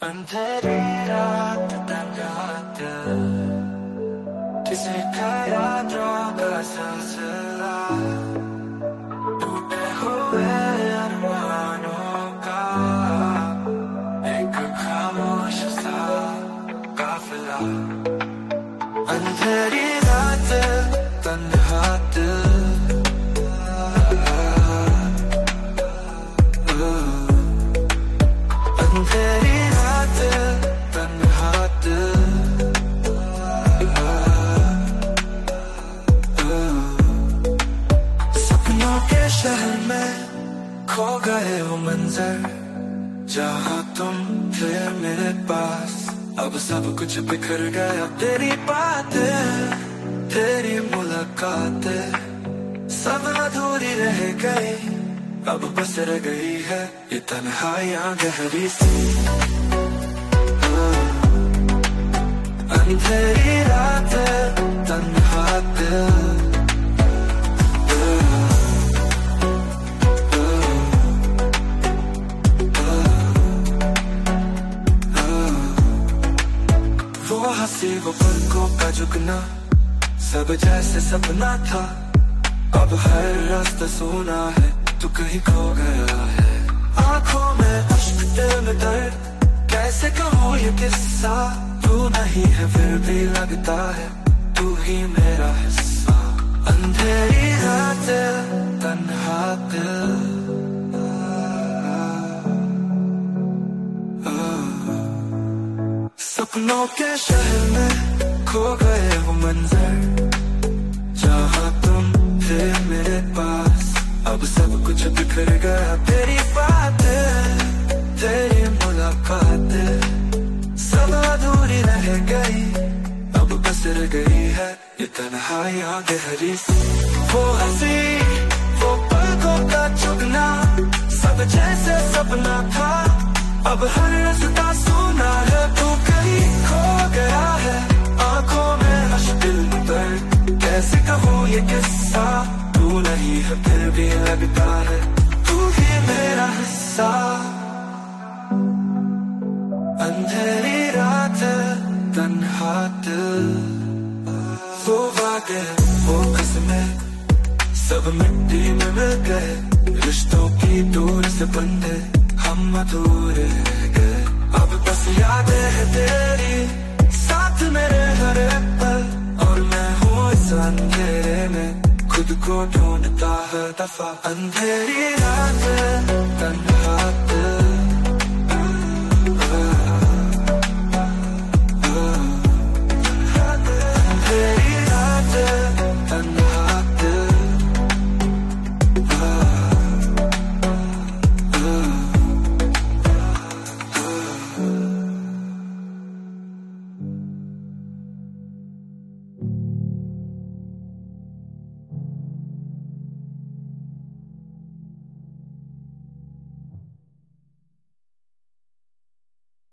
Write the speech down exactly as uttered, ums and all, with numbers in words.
अंधेरी रात तन्हात किसी का यादों का सिलसिला टूटे हुए अरमानों का एक खामोश सा काफिला। अंधेरी रात तन्हात अंधेरी शहर में खो गए वो मंजर जहाँ तुम थे मेरे पास, अब सब कुछ बिखर गया। तेरी बातें तेरी मुलाकातें सब अधूरी रह गई, अब बस रह गई है ये तन्हाइयाँ गहरी सी। अंधेरी रात तन्हात हंसी वो पलकों का झुकना सब जैसे सपना था, अब हर रास्ता सोना है तू कहीं खो गया है। आंखों में अश्क दिल में दर्द कैसे कहूँ ये किस्सा, तू नहीं है फिर भी लगता है तू ही मेरा हिस्सा। अंधेरी रात तन्हात सपनों के शहर में खो गए वो मंजर जहाँ तुम थे मेरे पास, अब सब कुछ बिखर गया। तेरी बातें तेरी मुलाकातें सब अधूरी रह गई, अब बस रह गई है ये तन्हाइयाँ गहरी सी। वो हंसी वो पलकों का चुगना सब जैसे सपना था, अब हर रास्ता सुना है तू कहीं खो गया है। आंखों में अश्क दिल में दर्द कैसे कहूँ ये किस्सा, तू नहीं है फिर भी लगता है तू ही मेरा हिस्सा। अंधेरी रात तन्हात वो वादे वो कसमें सब मिट्टी में मिल गए, रिश्तों की दूर से बंधे हम अधूरे रह गए। अब बस यादें है तेरी साथ मेरे हर पल, और मैं हूँ इस अंधेरे में खुद को ढूंढता हर दफा। अंधेरी रात तन्हात